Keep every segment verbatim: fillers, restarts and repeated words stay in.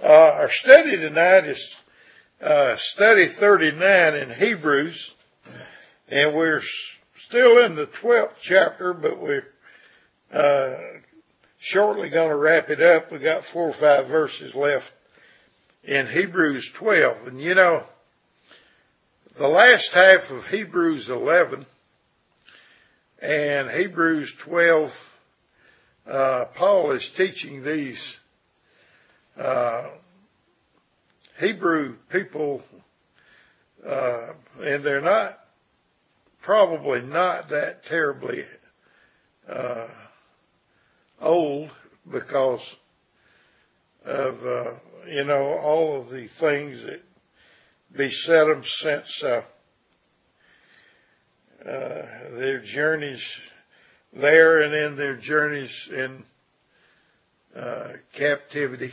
Uh, our study tonight is uh, study thirty-nine in Hebrews, and we're still in the twelfth chapter, but we're uh, shortly going to wrap it up. We got four or five verses left in Hebrews twelve, and you know, the last half of Hebrews eleven and Hebrews twelve, uh, Paul is teaching these Uh, Hebrew people, uh, and they're not, probably not that terribly, uh, old because of, uh, you know, all of the things that beset them since, uh, uh, their journeys there and in their journeys in, uh, captivity.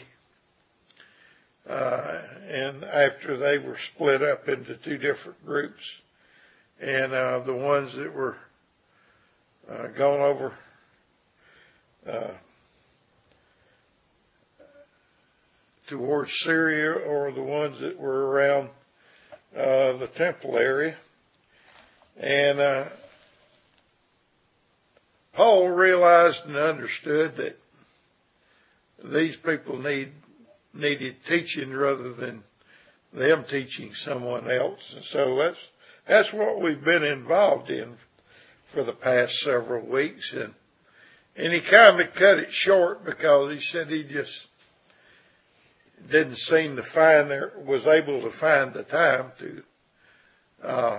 Uh, and after they were split up into two different groups, and uh, the ones that were uh, gone over uh, towards Syria, or the ones that were around uh, the temple area. And uh, Paul realized and understood that these people need needed teaching rather than them teaching someone else. And so that's, that's what we've been involved in for the past several weeks. And, and he kind of cut it short because he said he just didn't seem to find there, was able to find the time to, uh,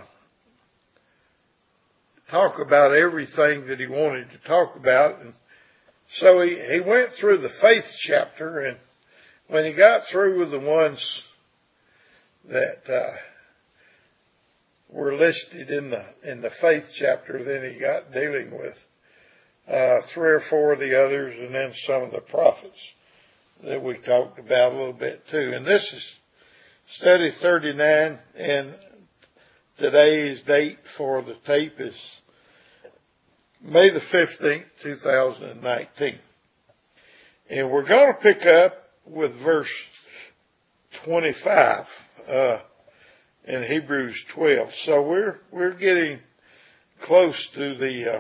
talk about everything that he wanted to talk about. And so he, he went through the faith chapter, and when he got through with the ones that uh, were listed in the in the faith chapter, then he got dealing with uh, three or four of the others, and then some of the prophets that we talked about a little bit too. And this is study thirty-nine, and today's date for the tape is May the fifteenth, two thousand nineteen. And we're going to pick up with verse twenty-five, uh, in Hebrews twelve. So we're, we're getting close to the, uh,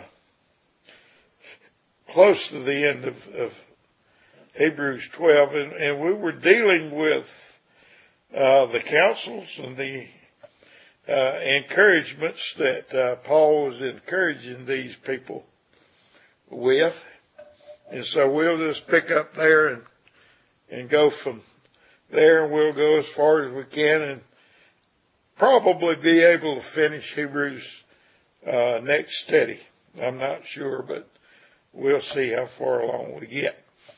close to the end of, of Hebrews twelve. And, and we were dealing with, uh, the counsels and the, uh, encouragements that, uh, Paul was encouraging these people with. And so we'll just pick up there and and go from there, and we'll go as far as we can and probably be able to finish Hebrews uh, next study. I'm not sure, but we'll see how far along we get.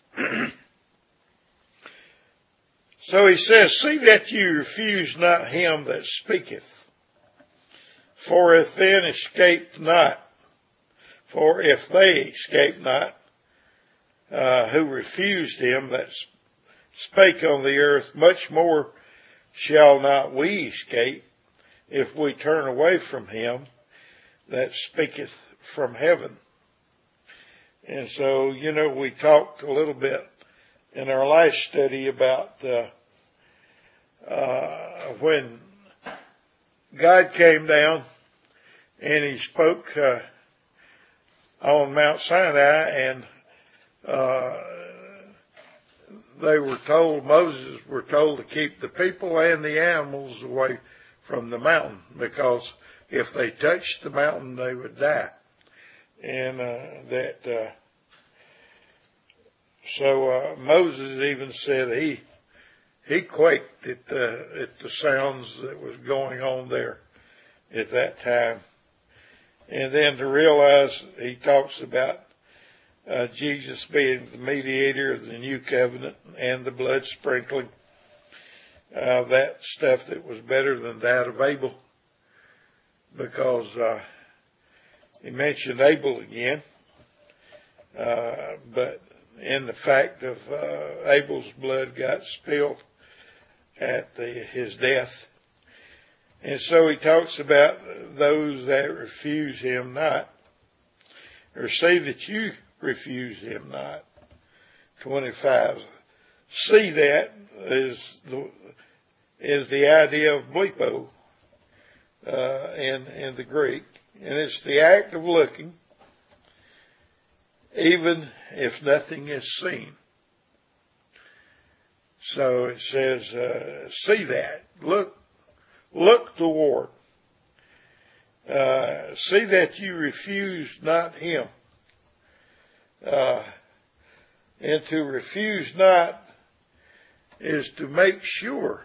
So he says, see that you refuse not him that speaketh. For if then escaped not, for if they escape not, uh, who refused him that spake on the earth, much more shall not we escape if we turn away from him that speaketh from heaven. And so, you know, we talked a little bit in our last study about uh, uh, when God came down and he spoke uh, on Mount Sinai, and uh, they were told, Moses were told to keep the people and the animals away from the mountain, because if they touched the mountain, they would die. And uh, that, uh, so uh, Moses even said he he quaked at the at the sounds that was going on there at that time. And then to realize, he talks about Uh, Jesus being the mediator of the new covenant and the blood sprinkling, uh, that stuff that was better than that of Abel, because uh, he mentioned Abel again, uh, but in the fact of uh, Abel's blood got spilled at the, his death. And so he talks about those that refuse him not, or say that you refuse him not. twenty-five. see that is the, is the idea of blepo, uh, in, in the Greek. And it's the act of looking, even if nothing is seen. So it says, uh, see that, look, look toward, uh, see that you refuse not him, uh, and to refuse not is to make sure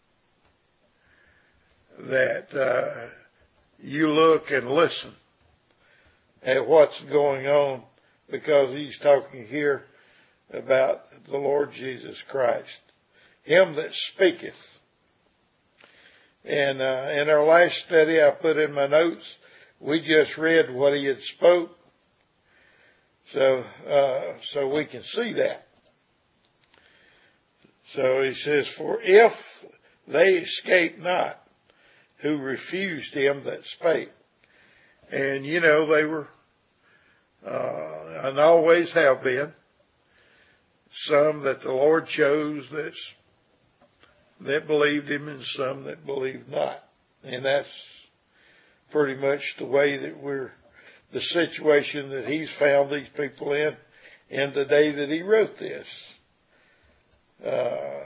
that, uh, you look and listen at what's going on, because he's talking here about the Lord Jesus Christ, him that speaketh. And uh, in our last study, I put in my notes, we just read what he had spoke, so uh, so we can see that. So he says, for if they escape not, who refused him that spake. And, you know, they were, uh, and always have been, some that the Lord chose that's, that believed him, and some that believed not. And that's pretty much the way that we're, the situation that he's found these people in, in the day that he wrote this. Uh,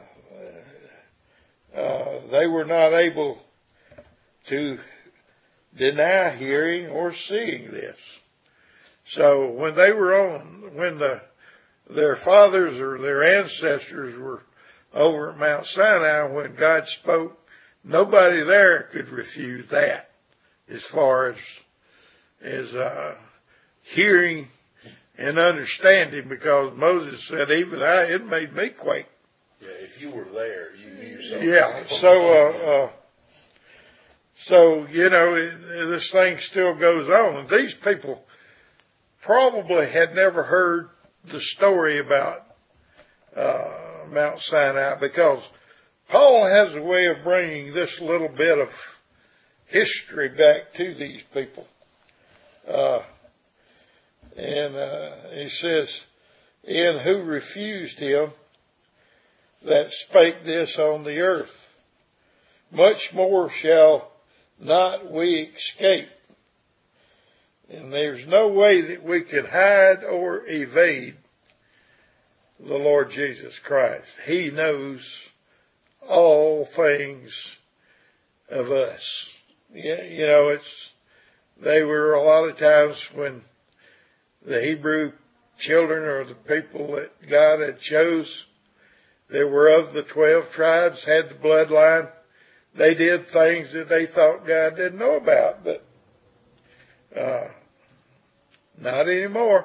uh, they were not able to deny hearing or seeing this. So when they were on, when the, their fathers or their ancestors were over at Mount Sinai, when God spoke, nobody there could refuse that as far as, as, uh, hearing and understanding, because Moses said, even I, it made me quake. Yeah, if you were there, you knew yourself. Yeah, so, uh, uh, So, you know, it, this thing still goes on. And these people probably had never heard the story about uh, Mount Sinai, because Paul has a way of bringing this little bit of history back to these people. Uh, and uh, he says, in who refused him that spake this on the earth, much more shall not we escape. And there's no way that we can hide or evade the Lord Jesus Christ. He knows all things of us. Yeah, you know, it's, they were a lot of times when the Hebrew children or the people that God had chose, they were of the twelve tribes, had the bloodline. They did things that they thought God didn't know about, but uh, not anymore.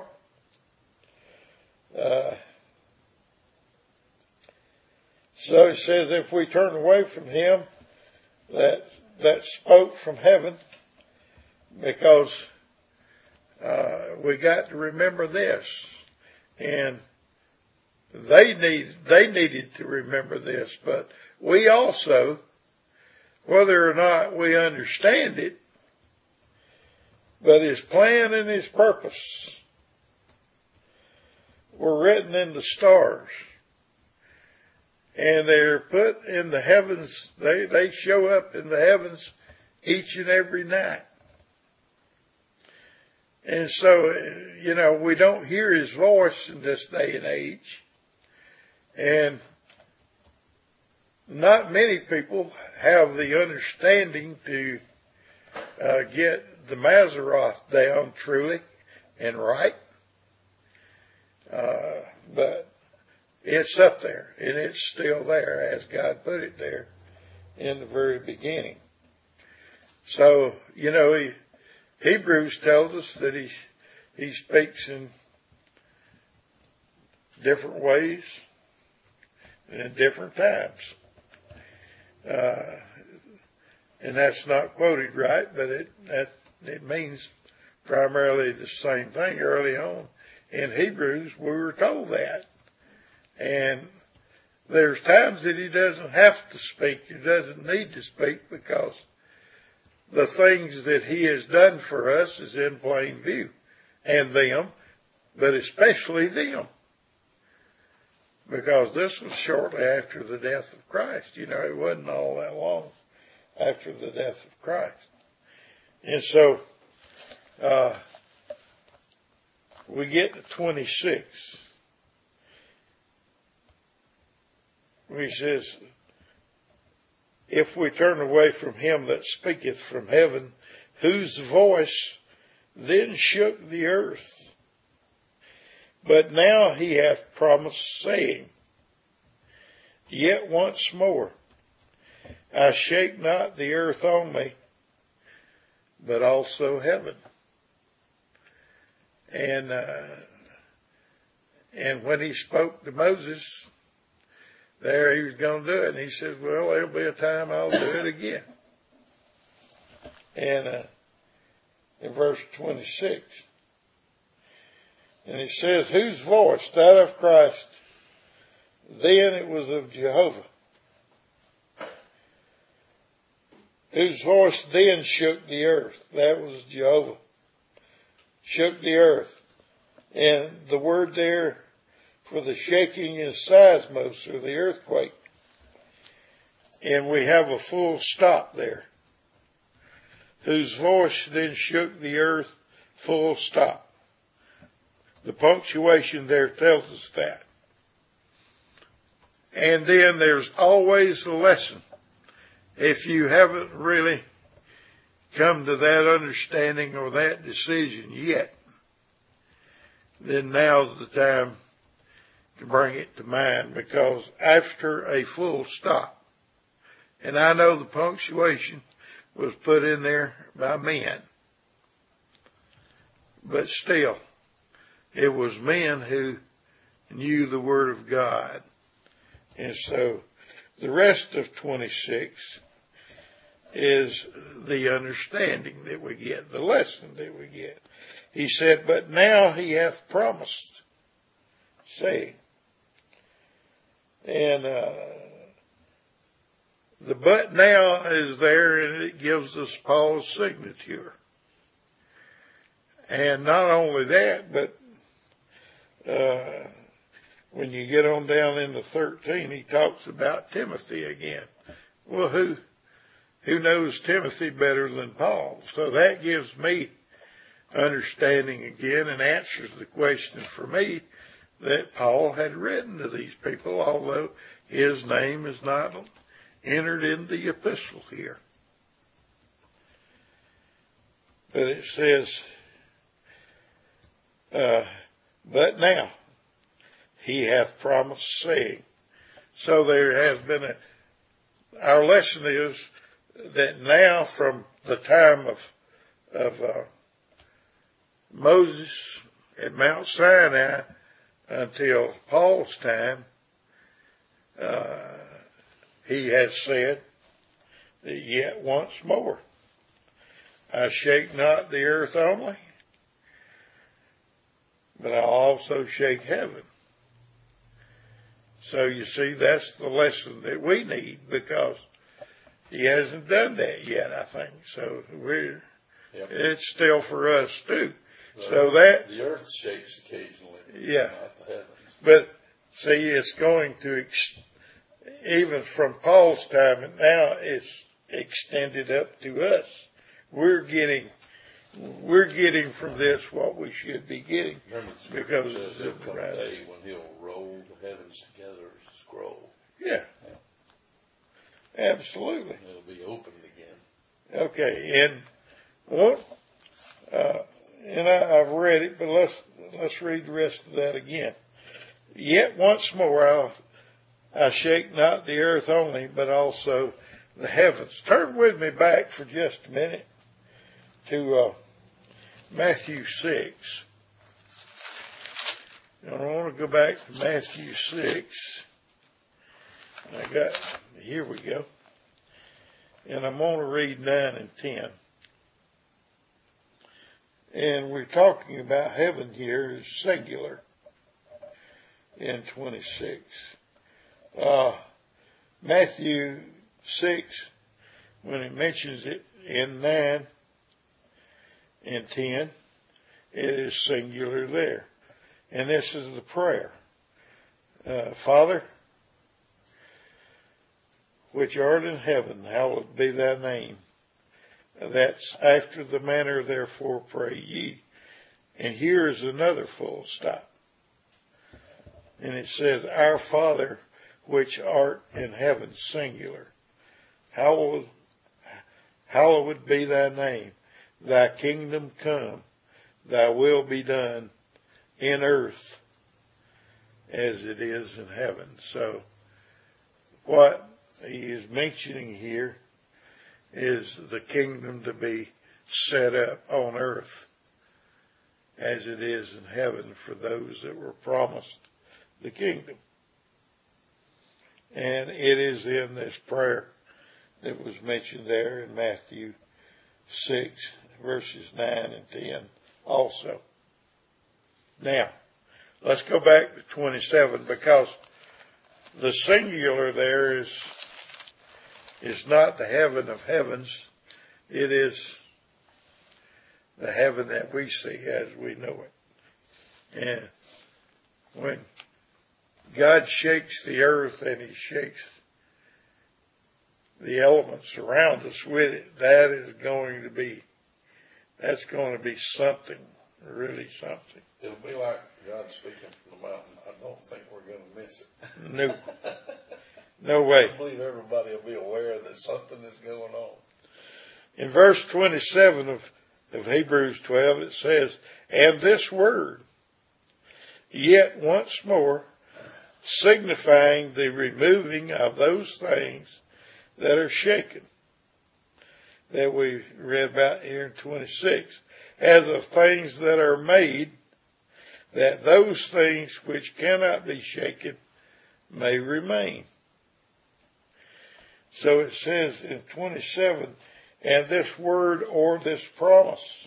Uh, so it says, if we turn away from him that that spoke from heaven, because uh, we got to remember this, and they need they needed to remember this, but we also, whether or not we understand it, but his plan and his purpose were written in the stars. And they're put in the heavens, they, they show up in the heavens each and every night. And so, you know, we don't hear his voice in this day and age. And not many people have the understanding to uh, get the Maseroth down truly and right. Uh, but it's up there, and it's still there as God put it there in the very beginning. So, you know, he, Hebrews tells us that he, he speaks in different ways and in different times. Uh, and that's not quoted right, but it, that, it means primarily the same thing early on. In Hebrews, we were told that. And there's times that he doesn't have to speak. He doesn't need to speak, because the things that he has done for us is in plain view. And them, but especially them. because this was shortly after the death of Christ. You know, it wasn't all that long after the death of Christ. And so, uh, we get to twenty-six. He says, if we turn away from him that speaketh from heaven, whose voice then shook the earth. But now he hath promised, saying, yet once more, I shake not the earth only, but also heaven. And, uh, and when he spoke to Moses, there he was going to do it. And he says, well, there'll be a time I'll do it again. And, uh, in verse twenty-six, and he says, whose voice? That of Christ. Then it was of Jehovah. Whose voice then shook the earth? That was Jehovah. Shook the earth. And the word there for the shaking is seismos, or the earthquake. And we have a full stop there. Whose voice then shook the earth, full stop. The punctuation there tells us that. And then there's always a lesson. If you haven't really come to that understanding or that decision yet, then now's the time to bring it to mind, because after a full stop, and I know the punctuation was put in there by men, but still, it was men who knew the Word of God. And so the rest of twenty-six is the understanding that we get, the lesson that we get. He said, but now he hath promised, saying, and uh, the but now is there, and it gives us Paul's signature. And not only that, but uh, when you get on down into thirteen, he talks about Timothy again. Well, who who knows Timothy better than Paul? So that gives me understanding again and answers the question for me that Paul had written to these people, although his name is not entered in the epistle here. But it says, uh, but now he hath promised, saying. So there has been a, our lesson is that now from the time of, of, uh, Moses at Mount Sinai until Paul's time, uh, he has said that yet once more, I shake not the earth only, but I'll also shake heaven. So you see, that's the lesson that we need, because he hasn't done that yet, I think. So we're, yep. It's still for us too. The so earth, that the earth shakes occasionally, yeah. not the heavens. But see, it's going to ex- even from Paul's time, and now it's extended up to us. We're getting, we're getting from this what we should be getting. Remember, the because says there'll come right. a day when he'll roll the heavens together as a scroll. Yeah, absolutely. It'll be opened again. Okay, and what? Uh, and I, I've read it, but let's let's read the rest of that again. Yet once more I'll, I shake not the earth only, but also the heavens. Turn with me back for just a minute to uh, Matthew six. I want to go back to Matthew six. I got, here we go. And I'm going to read nine and ten. And we're talking about heaven here is singular in twenty-six. Uh, Matthew six, when it mentions it in nine and ten, it is singular there. And this is the prayer. uh, Father, which art in heaven, hallowed be thy name. That's after the manner, therefore pray ye. And here is another full stop. And it says, Our Father, which art in heaven, singular. Hallowed, hallowed be thy name. Thy kingdom come. Thy will be done in earth as it is in heaven. So what he is mentioning here is the kingdom to be set up on earth as it is in heaven for those that were promised the kingdom. And it is in this prayer that was mentioned there in Matthew six, verses nine and ten also. Now, let's go back to twenty-seven, because the singular there is, is not the heaven of heavens. It is the heaven that we see as we know it. And when God shakes the earth and he shakes the elements around us with it, that is going to be, that's going to be something, really something. It'll be like God speaking from the mountain. I don't think we're going to miss it. No. No way. I believe everybody will be aware that something is going on. In verse twenty-seven of, of Hebrews twelve, it says, And this word, yet once more, signifying the removing of those things that are shaken, that we read about here in twenty-six, as of things that are made, that those things which cannot be shaken may remain. So it says in twenty-seven, and this word or this promise,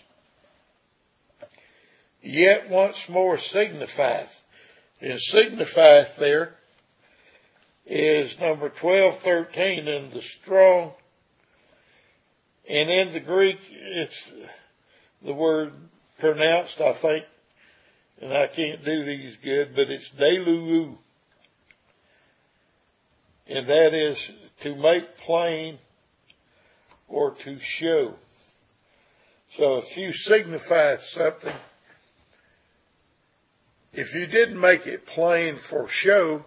yet once more signifieth. And signifieth there is number twelve thirteen in the Strong. And in the Greek, it's the word pronounced, I think, and I can't do these good, but it's deluu. And that is to make plain or to show. So if you signify something, if you didn't make it plain for show,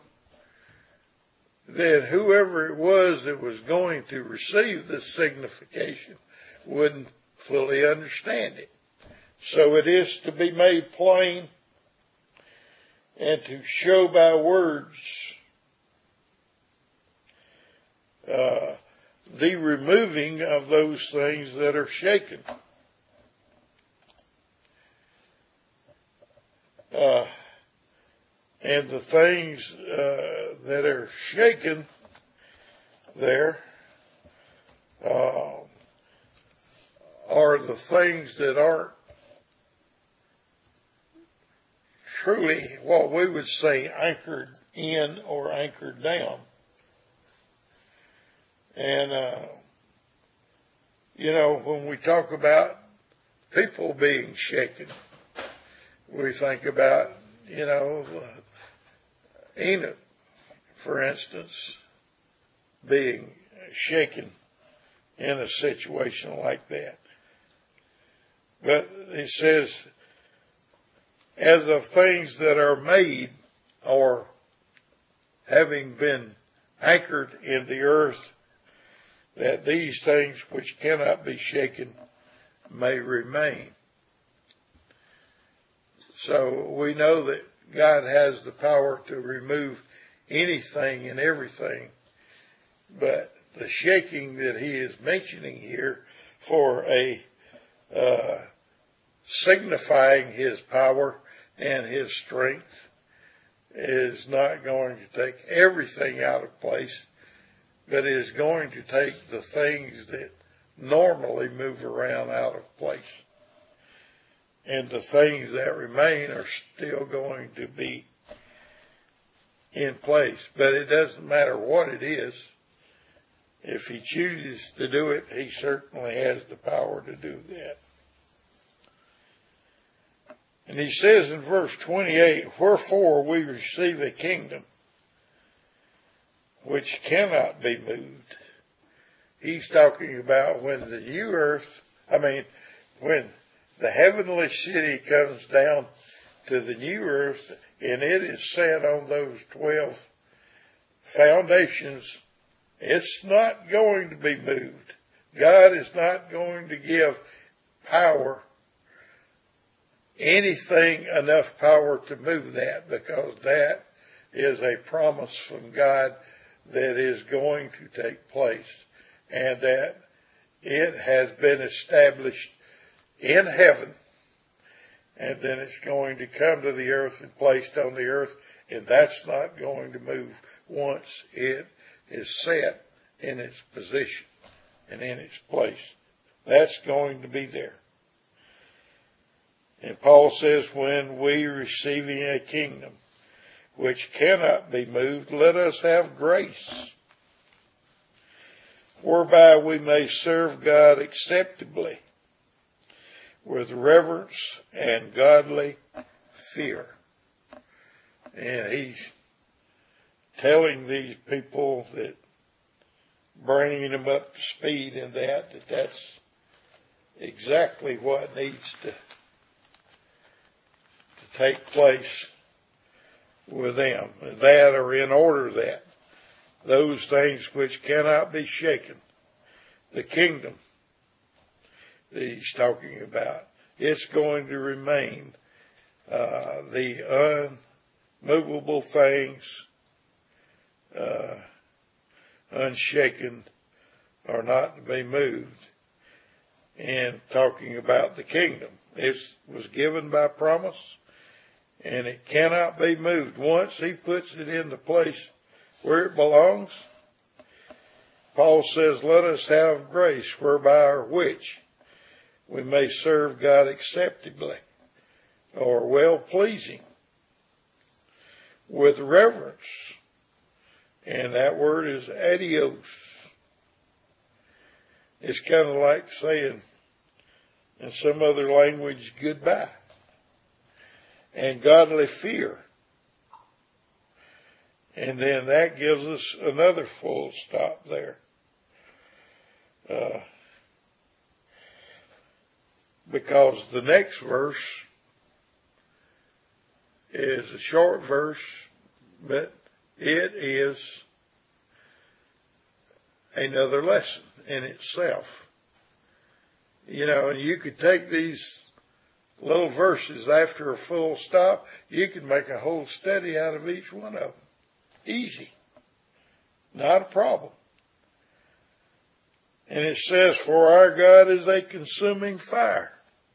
then whoever it was that was going to receive this signification wouldn't fully understand it. So it is to be made plain and to show by words uh, the removing of those things that are shaken. Uh, and the things uh, that are shaken there uh, are the things that aren't truly what we would say anchored in or anchored down. And, uh, you know, when we talk about people being shaken, we think about, you know, uh, Enoch, for instance, being shaken in a situation like that. But he says, as of things that are made or having been anchored in the earth, that these things which cannot be shaken may remain. So we know that God has the power to remove anything and everything, but the shaking that he is mentioning here for a uh, signifying his power and his strength is not going to take everything out of place, but is going to take the things that normally move around out of place. And the things that remain are still going to be in place. But it doesn't matter what it is. If he chooses to do it, he certainly has the power to do that. And he says in verse twenty-eight, wherefore we receive a kingdom. which cannot be moved. He's talking about when the new earth, I mean, when the heavenly city comes down to the new earth and it is set on those twelve foundations, it's not going to be moved. God is not going to give power, anything enough power to move that, because that is a promise from God that is going to take place, and that it has been established in heaven, and then it's going to come to the earth and placed on the earth, and that's not going to move once it is set in its position and in its place. That's going to be there. And Paul says, when we receiving a kingdom which cannot be moved, let us have grace, whereby we may serve God acceptably with reverence and godly fear. And he's telling these people that, bringing them up to speed in that, that that's exactly what needs to, to take place with them. That, or in order that those things which cannot be shaken, the kingdom that he's talking about, it's going to remain. Uh, the unmovable things, uh, unshaken, are not to be moved. And talking about the kingdom, it was given by promise, and it cannot be moved. Once he puts it in the place where it belongs, Paul says, let us have grace, whereby or which we may serve God acceptably, or well-pleasing, with reverence. And that word is adios. It's kind of like saying in some other language, goodbye. And godly fear. And then that gives us another full stop there. Uh, because the next verse is a short verse, but it is another lesson in itself. You know, and you could take these little verses after a full stop, you could make a whole study out of each one of them. Easy. Not a problem. And it says, for our God is a consuming fire.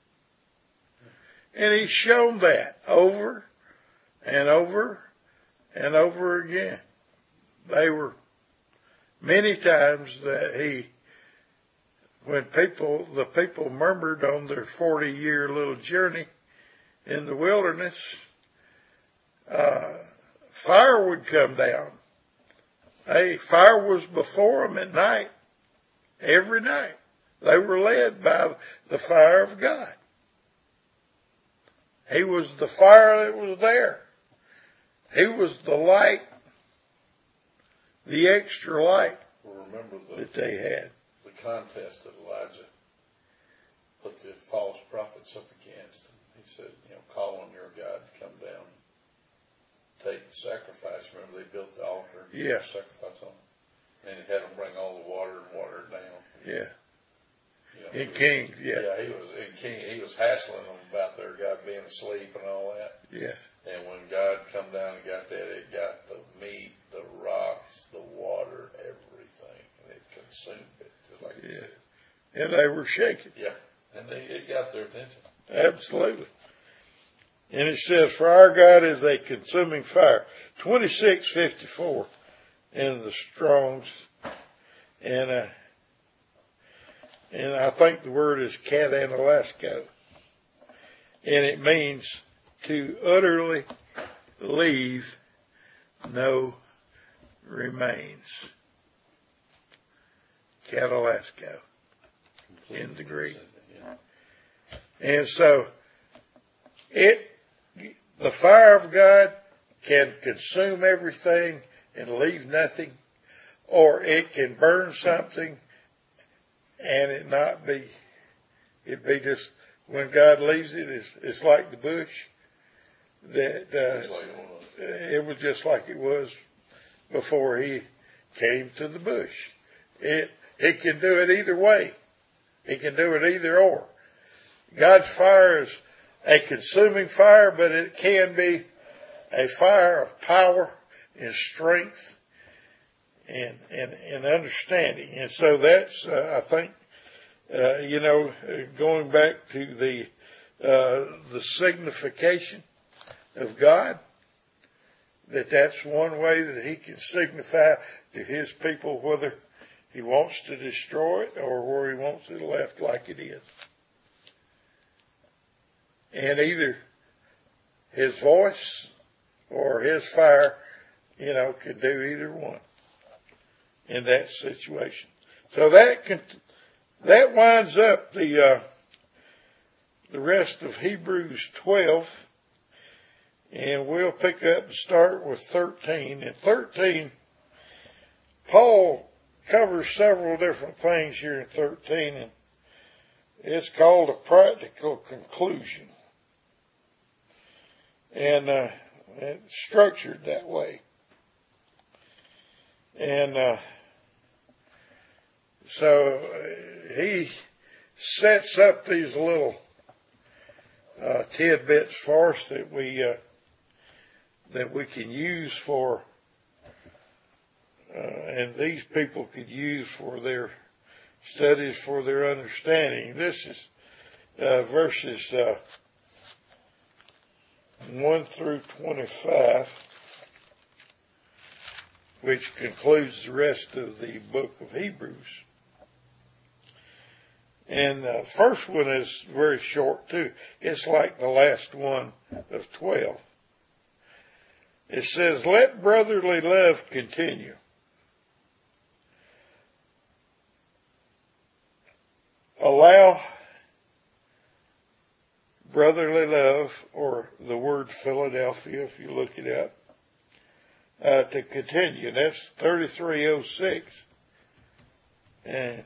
And he's shown that over and over and over again. They were many times that he, when people, the people murmured on their forty year little journey in the wilderness, uh, fire would come down. Hey, fire was before them at night, every night. They were led by the fire of God. He was the fire that was there. He was the light, the extra light Well, remember the, that they had. the contest that Elijah put the false prophets up against. He said, you know, call on your God to come down, take the sacrifice. Remember, they built the altar and Yeah. put the sacrifice on it. And he had them bring all the water and water it down. Yeah. You know, In he Kings, was, yeah. Yeah, he was in King. He was hassling them about their God being asleep and all that. Yeah. And when God come down and got that, it got the meat, the rocks, the water, everything, and it consumed it, just like it Yeah. says. And they were shaken. Yeah, and they, it got their attention. Absolutely. And it says, for our God is a consuming fire. twenty-six fifty-four in the Strong's. And, uh, and I think the word is katalanasco. And it means to utterly leave no remains. Katalasco in the Greek. And so it, the fire of God can consume everything and leave nothing, or it can burn something and it not be, it be just, when God leaves it, it's, it's like the bush that, uh, it was just like it was before he came to the bush. It, it can do it either way. It can do it either or. God's fire is a consuming fire, but it can be a fire of power and strength and, and, and understanding. And so that's, uh, I think, uh, you know, going back to the, uh, the signification of God, that that's one way that he can signify to his people whether he wants to destroy it or where he wants it left like it is. And either his voice or his fire, you know, can do either one in that situation. So that can, that winds up the, uh, the rest of Hebrews twelve. And we'll pick up and start with thirteen. And thirteen, Paul covers several different things here in thirteen, and it's called a practical conclusion. And uh, it's structured that way. And uh, so uh, he sets up these little uh, tidbits for us that we uh, that we can use for, uh, and these people could use for their studies, for their understanding. This is uh, verses uh, one through twenty-five, which concludes the rest of the book of Hebrews. And the first one is very short too. It's like the last one of twelve. It says, let brotherly love continue. Allow brotherly love, or the word Philadelphia, if you look it up, uh, to continue. That's thirty-three oh six. And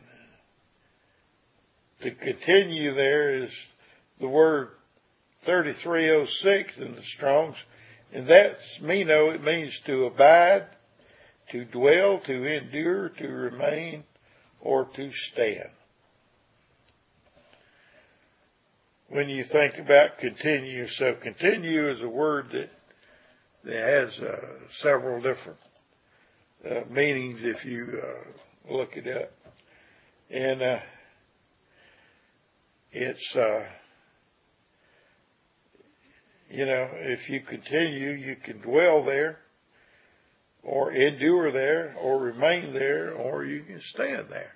to continue there is the word thirty-three oh six in the Strong's. And that's meno, it means to abide, to dwell, to endure, to remain, or to stand. When you think about continue, so continue is a word that, that has uh, several different uh, meanings if you uh, look it up. And uh, it's... Uh, You know, if you continue, you can dwell there, or endure there, or remain there, or you can stand there.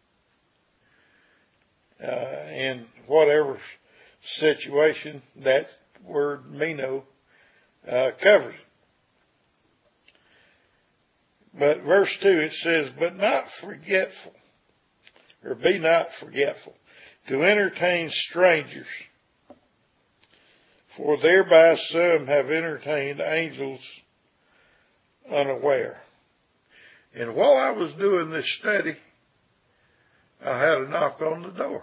Uh, in whatever situation that word meno uh, covers. But verse two, it says, but not forgetful, or be not forgetful, to entertain strangers, for thereby some have entertained angels unaware. And while I was doing this study, I had a knock on the door.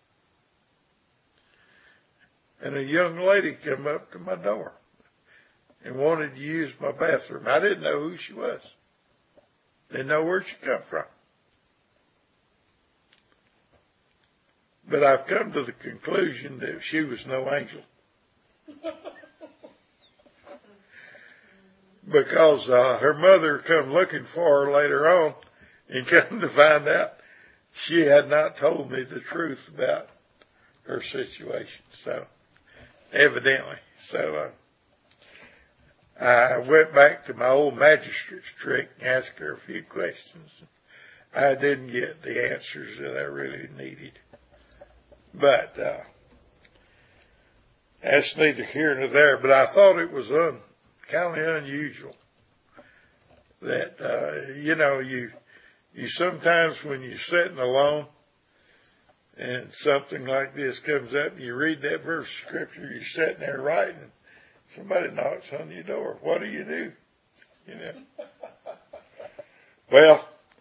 And a young lady came up to my door and wanted to use my bathroom. I didn't know who she was. Didn't know where she come from. But I've come to the conclusion that she was no angel. Because uh, her mother come looking for her later on, and come to find out she had not told me the truth about her situation. So, evidently. So, uh, I went back to my old magistrate's trick and asked her a few questions. I didn't get the answers that I really needed. But, uh, that's neither here nor there, but I thought it was un, kind of unusual that, uh, you know, you, you sometimes when you're sitting alone and something like this comes up and you read that verse of scripture, you're sitting there writing, somebody knocks on your door. What do you do? You know? Well,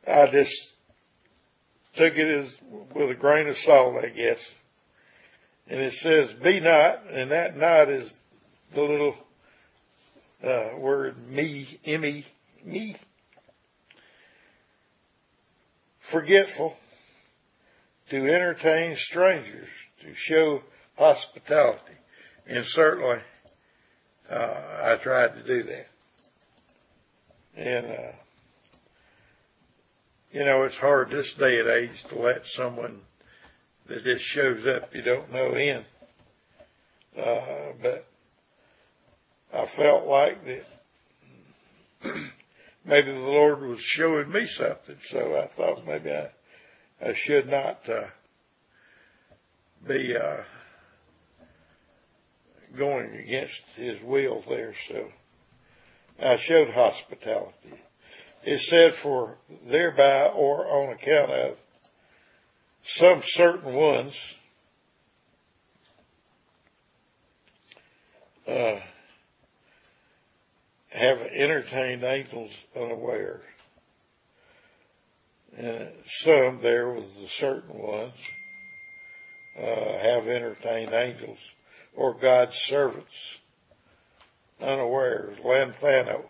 I just took it as with a grain of salt, I guess. And it says, be not, and that not is the little uh, word me, M-E, me, forgetful, to entertain strangers, to show hospitality. And certainly, uh, I tried to do that. And, uh, you know, it's hard this day and age to let someone that just shows up you don't know in. Uh, but I felt like that maybe the Lord was showing me something, so I thought maybe I, I should not uh, be uh, going against His will there. So I showed hospitality. It said, for thereby or on account of some certain ones uh, have entertained angels unaware. And some there was the certain ones uh, have entertained angels or God's servants unawares, lanthano.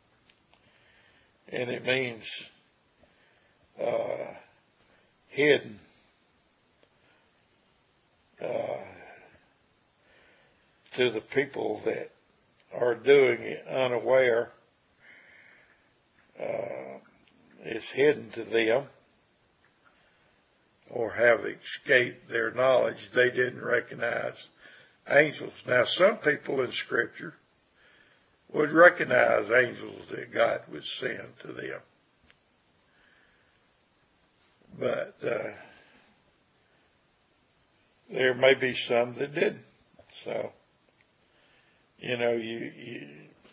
And it means uh, hidden. Uh, to the people that are doing it unaware, uh, it's hidden to them or have escaped their knowledge. They didn't recognize angels. Now, some people in Scripture would recognize angels that God would send to them. But uh, there may be some that didn't. So, you know, you, you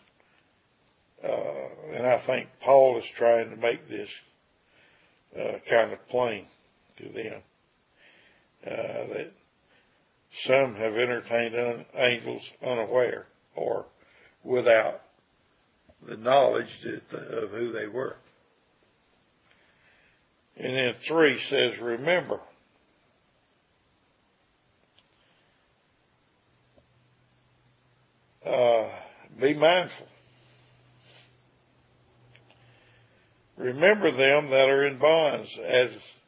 uh, and I think Paul is trying to make this uh, kind of plain to them, uh, that some have entertained un- angels unaware or without the knowledge that, of who they were. And then three says, remember. Uh, be mindful. Remember them that are in bonds as,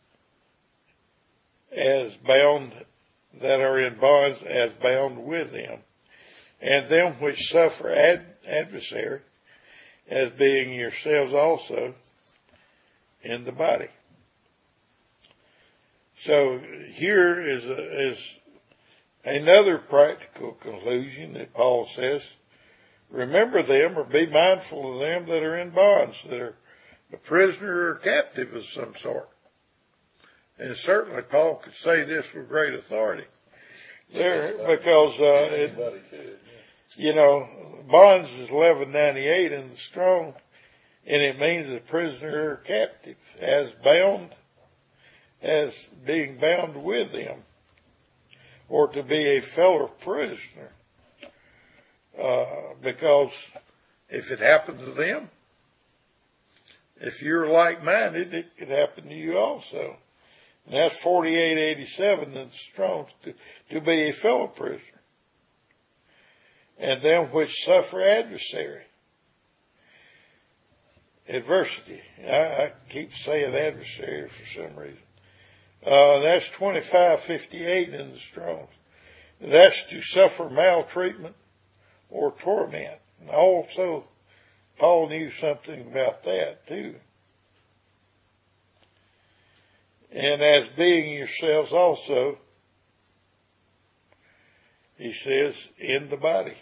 as bound, that are in bonds as bound with them, and them which suffer ad, adversary as being yourselves also in the body. So here is, a, is another practical conclusion that Paul says, remember them or be mindful of them that are in bonds, that are a prisoner or captive of some sort. And certainly Paul could say this with great authority there, because uh, it, you know, bonds is eleven ninety-eight in the Strong, and it means a prisoner or captive, as bound, as being bound with them, or to be a fellow prisoner, uh, because if it happened to them, if you're like-minded, it could happen to you also. And that's forty-eight eighty-seven in the Strong's, to, to be a fellow prisoner. And them which suffer adversary. Adversity. I, I keep saying adversary for some reason. Uh, that's twenty-five fifty-eight in the Strong's. That's to suffer maltreatment or torment. And also, Paul knew something about that too. And as being yourselves also, he says, in the body.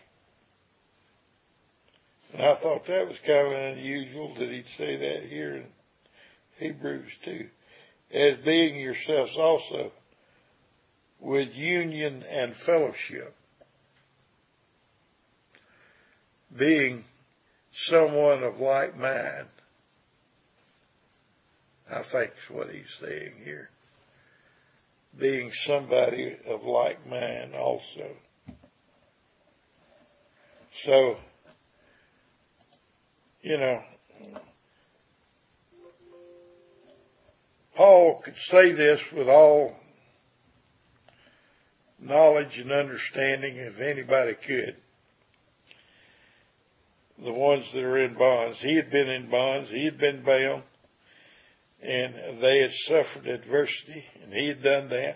And I thought that was kind of unusual that he'd say that here in Hebrews two. As being yourselves also, with union and fellowship. Being someone of like mind, I think is what he's saying here. Being somebody of like mind also. So, you know, Paul could say this with all knowledge and understanding if anybody could. The ones that are in bonds. He had been in bonds. He had been bound. And they had suffered adversity. And he had done that.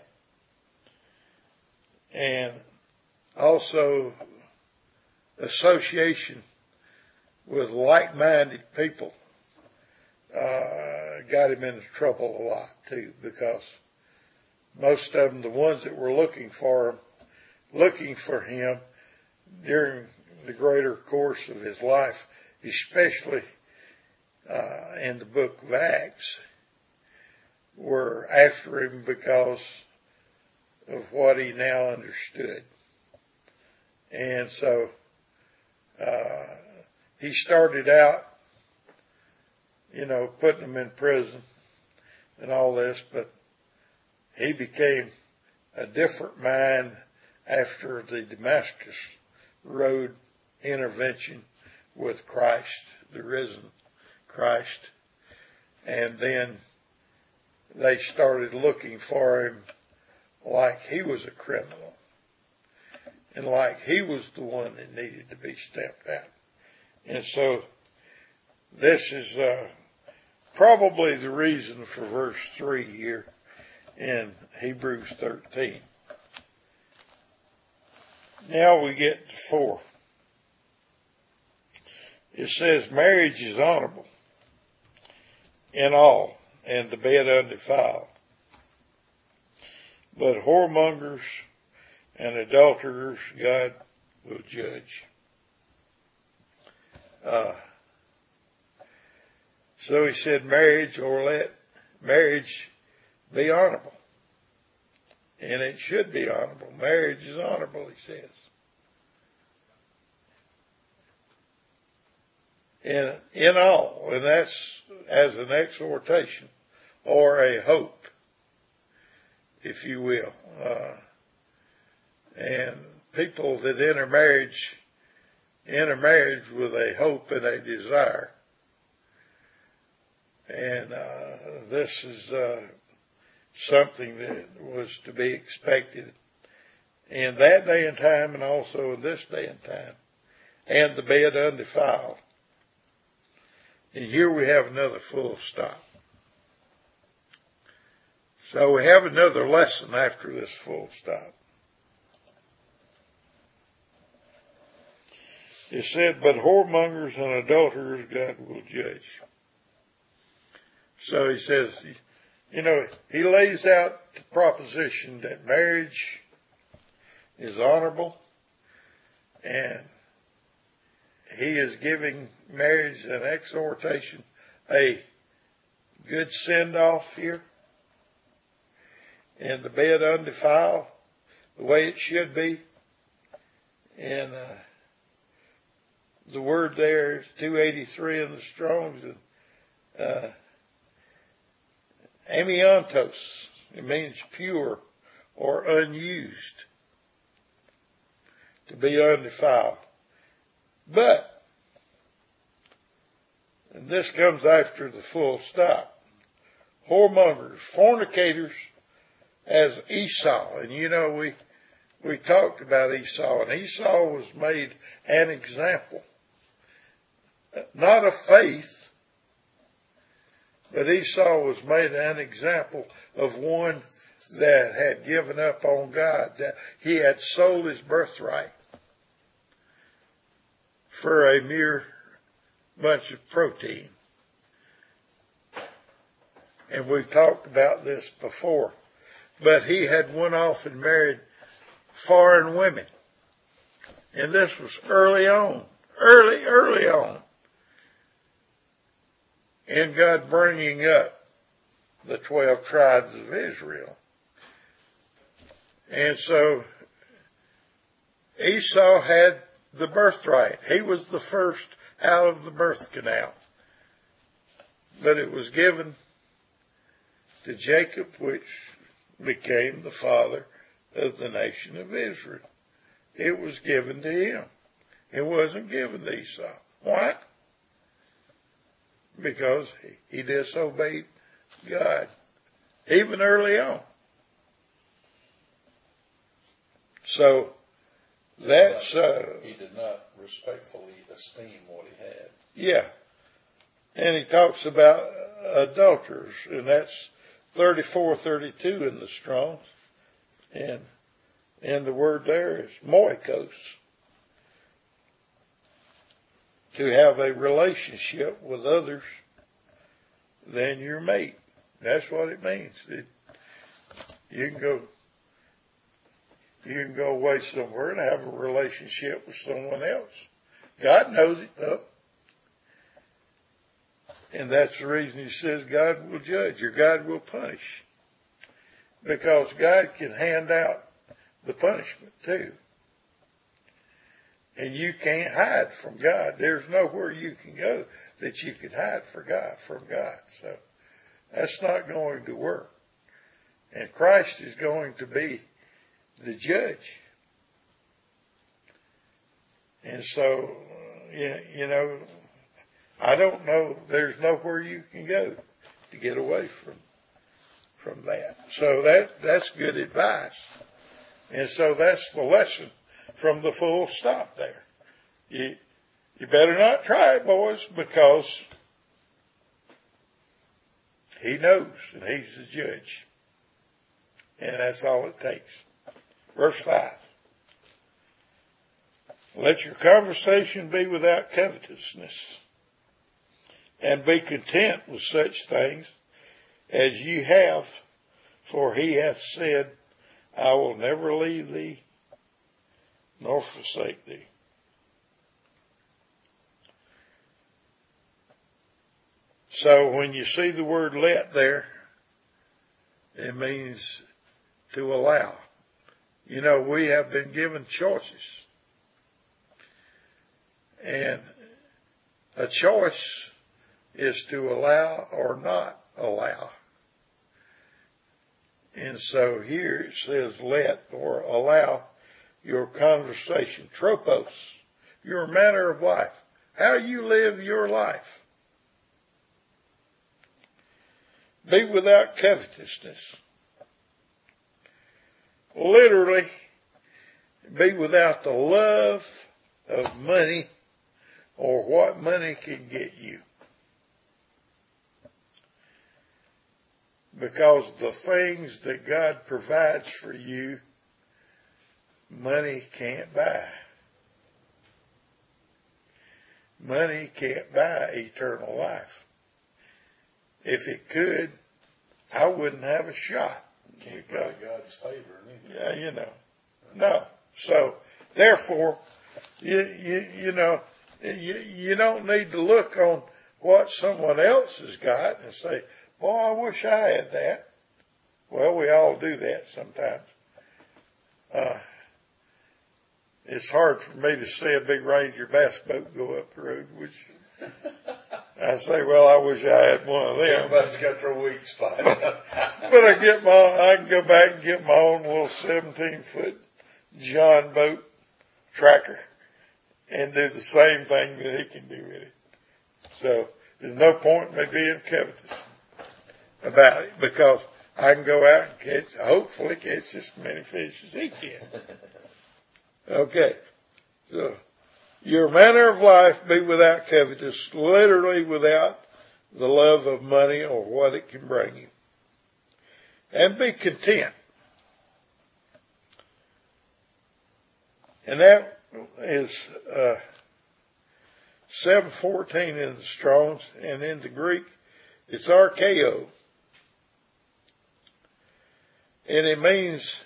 And also association with like-minded people uh, got him into trouble a lot too, because most of them, the ones that were looking for him, looking for him during the greater course of his life, especially uh, in the book of Acts, were after him because of what he now understood. And so uh, he started out, you know, putting them in prison and all this, but he became a different man after the Damascus Road intervention with Christ, the risen Christ. And then they started looking for him like he was a criminal and like he was the one that needed to be stamped out. And so this is uh, probably the reason for verse three here in Hebrews thirteen. Now we get to four. It says, marriage is honorable in all, and the bed undefiled. But whoremongers and adulterers God will judge. Uh, so he said marriage, or let marriage be honorable. And it should be honorable. Marriage is honorable, he says. In, in all, and that's as an exhortation or a hope, if you will. Uh, and people that enter marriage, enter marriage with a hope and a desire. And uh, this is uh, something that was to be expected in that day and time, and also in this day and time. And the bed undefiled. And here we have another full stop. So we have another lesson after this full stop. It said, but whoremongers and adulterers God will judge. So he says, you know, he lays out the proposition that marriage is honorable, and he is giving marriage an exhortation, a good send-off here, and the bed undefiled, the way it should be. And uh, the word there is two eighty-three in the Strong's, and uh, amiantos. It means pure or unused, to be undefiled. But, and this comes after the full stop, whoremongers, fornicators, as Esau. And you know, we, we talked about Esau, and Esau was made an example. Not of faith, but Esau was made an example of one that had given up on God, that he had sold his birthright for a mere bunch of protein. And we've talked about this before. But he had went off and married foreign women. And this was early on, early, early on, in God bringing up the twelve tribes of Israel. And so Esau had the birthright. He was the first out of the birth canal. But it was given to Jacob, which became the father of the nation of Israel. It was given to him. It wasn't given to Esau. Why? Because he disobeyed God even early on. So that's uh, he did not respectfully esteem what he had. Yeah, and he talks about adulterers, and that's thirty-four thirty-two in the Strong's, and and the word there is moikos, to have a relationship with others than your mate. That's what it means. It, you can go, you can go away somewhere and have a relationship with someone else. God knows it though. And that's the reason he says God will judge or God will punish. Because God can hand out the punishment too. And you can't hide from God. There's nowhere you can go that you can hide for God, from God. So that's not going to work. And Christ is going to be the judge. And so, you know, I don't know, there's nowhere you can go to get away from, from that. So that, that's good advice. And so that's the lesson from the full stop there. You, you better not try it, boys, because he knows and he's the judge. And that's all it takes. Verse five. Let your conversation be without covetousness, and be content with such things as you have, for he hath said, I will never leave thee nor forsake thee. So when you see the word let there, it means to allow. You know, we have been given choices. And a choice is to allow or not allow. And so here it says let or allow your conversation, tropos, your manner of life, how you live your life. Be without covetousness. Literally, be without the love of money or what money can get you. Because the things that God provides for you, money can't buy. Money can't buy eternal life. If it could, I wouldn't have a shot. Can't buy God's favor neither. Yeah, you know. No. So, therefore, you, you, you know, you, you don't need to look on what someone else has got and say, boy, I wish I had that. Well, we all do that sometimes. Uh, it's hard for me to see a big Ranger bass boat go up the road, which I say, well, I wish I had one of them. Everybody's got their weak spot. but, but I get my, I can go back and get my own little seventeen foot John boat tracker and do the same thing that he can do with it. So there's no point in me being covetous about it, because I can go out and catch, hopefully catch as many fish as he can. Okay. So your manner of life be without covetous, literally without the love of money or what it can bring you. And be content. And that is uh, seven fourteen in the Strong's, and in the Greek it's archeo. And it means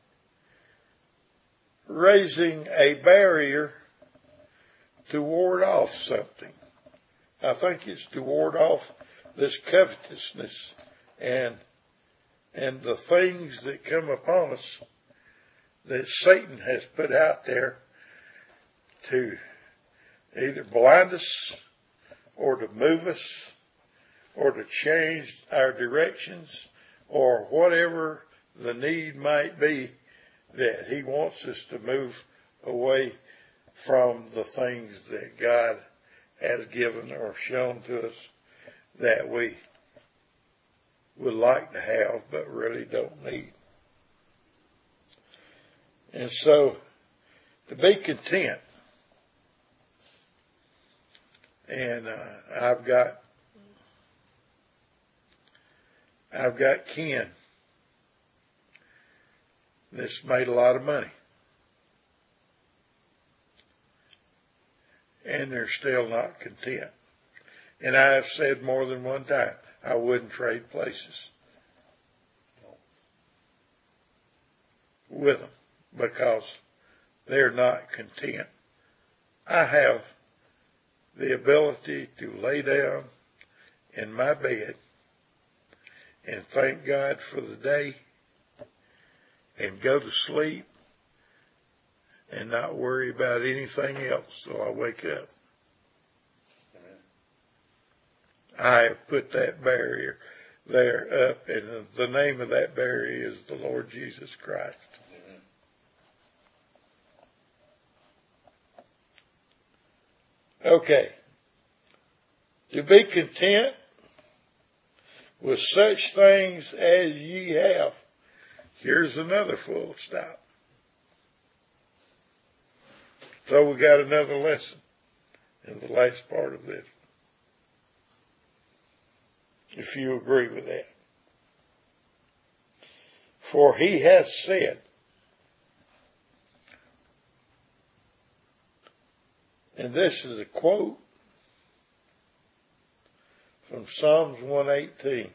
raising a barrier to ward off something. I think it's to ward off this covetousness and and the things that come upon us that Satan has put out there to either blind us or to move us or to change our directions or whatever the need might be, that he wants us to move away from the things that God has given or shown to us that we would like to have, but really don't need. And so, to be content, and uh, I've got, I've got kin that's made a lot of money, and they're still not content. And I have said more than one time, I wouldn't trade places with them because they're not content. I have the ability to lay down in my bed and thank God for the day and go to sleep and not worry about anything else till I wake up. I have put that barrier there up, and the name of that barrier is the Lord Jesus Christ. Okay. To be content with such things as ye have. Here's another full stop. So we got another lesson in the last part of this. If you agree with that. For he hath said, and this is a quote from Psalms one eighteen.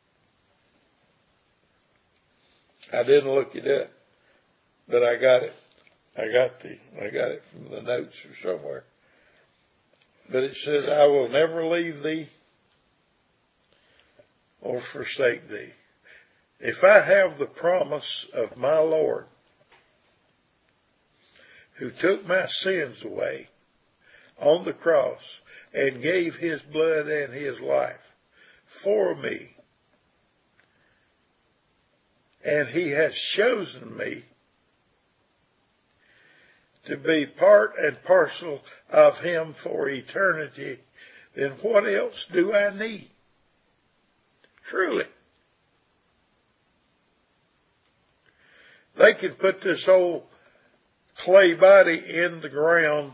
I didn't look it up, but I got it. I got the, I got it from the notes or somewhere. But it says, I will never leave thee or forsake thee. If I have the promise of my Lord, who took my sins away on the cross and gave his blood and his life for me, and he has chosen me to be part and parcel of him for eternity, then what else do I need? Truly. They can put this old clay body in the ground,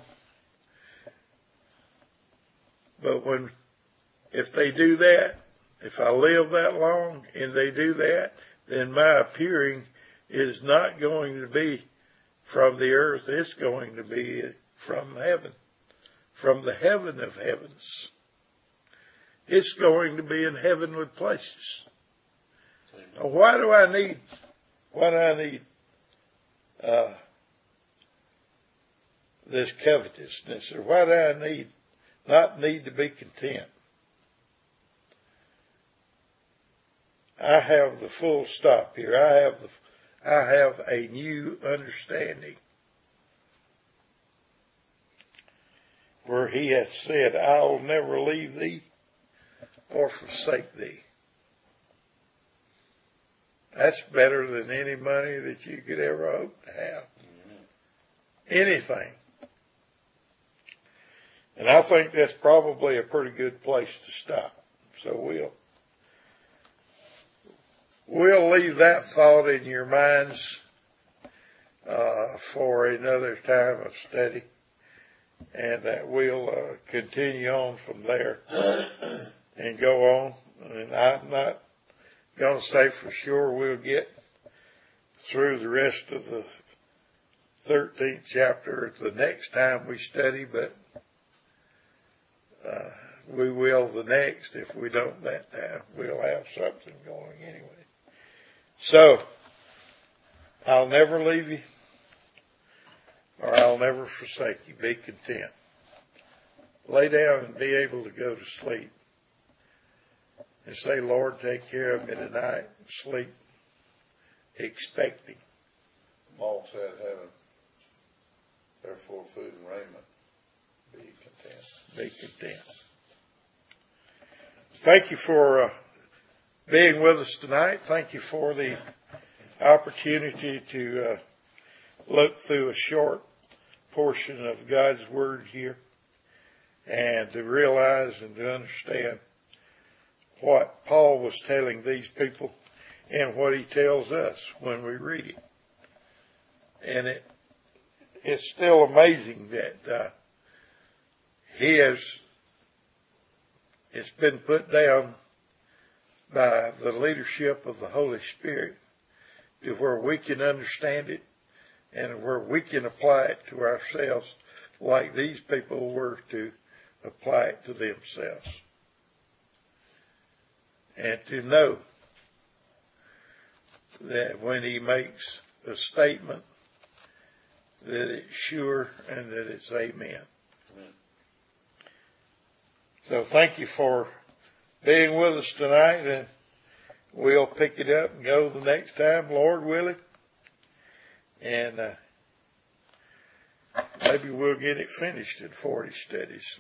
but when, if they do that, if I live that long and they do that, then my appearing is not going to be from the earth, it's going to be from heaven, from the heaven of heavens. It's going to be in heavenly places. Now, why do I need, why do I need, uh, this covetousness, or why do I need, not need to be content? I have the full stop here. I have the, I have a new understanding. Where he hath said, I'll never leave thee or forsake thee. That's better than any money that you could ever hope to have. Anything. And I think that's probably a pretty good place to stop. So we'll, we'll leave that thought in your minds, uh, for another time of study. And that we'll uh, continue on from there and go on. And I'm not going to say for sure we'll get through the rest of the thirteenth chapter the next time we study, but uh, we will the next. If we don't that time, we'll have something going anyway. So, I'll never leave you, or I'll never forsake you. Be content. Lay down and be able to go to sleep. And say, Lord, take care of me tonight. Sleep expecting. Paul said, having therefore food and raiment, be content. Be content. Thank you for uh, being with us tonight. Thank you for the opportunity to uh, look through a short portion of God's Word here and to realize and to understand what Paul was telling these people and what he tells us when we read it. And it, it's still amazing that uh, he has, it's been put down by the leadership of the Holy Spirit to where we can understand it and where we can apply it to ourselves like these people were to apply it to themselves. And to know that when he makes a statement, that it's sure and that it's amen. Amen. So thank you for being with us tonight, and we'll pick it up and go the next time, Lord willing. And uh, maybe we'll get it finished in forty studies.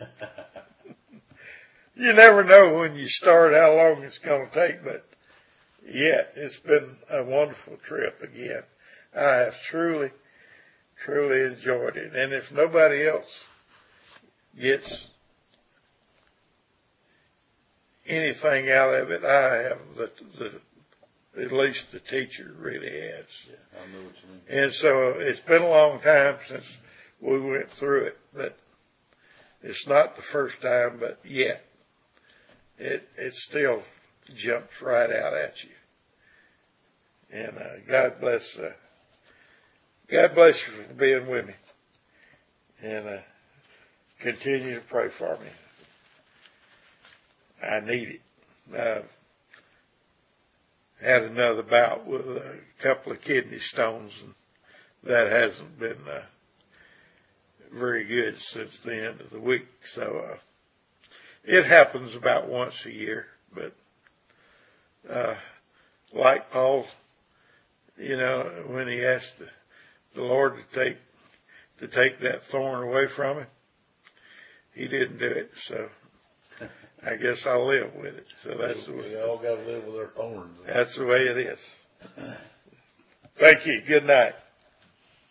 You never know when you start how long it's going to take, but yeah, it's been a wonderful trip again. I have truly, truly enjoyed it. And if nobody else gets anything out of it, I have. The, the, at least the teacher really has. Yeah, I know what you mean. And so it's been a long time since we went through it, but it's not the first time, but yet it, it still jumps right out at you. And uh, God bless, uh, God bless you for being with me. And uh, continue to pray for me. I need it. I've had another bout with a couple of kidney stones, and that hasn't been uh, very good since the end of the week. So uh, it happens about once a year, but uh, like Paul, you know, when he asked the, the Lord to take to take that thorn away from him, he didn't do it. So I guess I'll live with it. So that's we, the way. We all got to live with our thorns. That's the way it is. Thank you. Good night.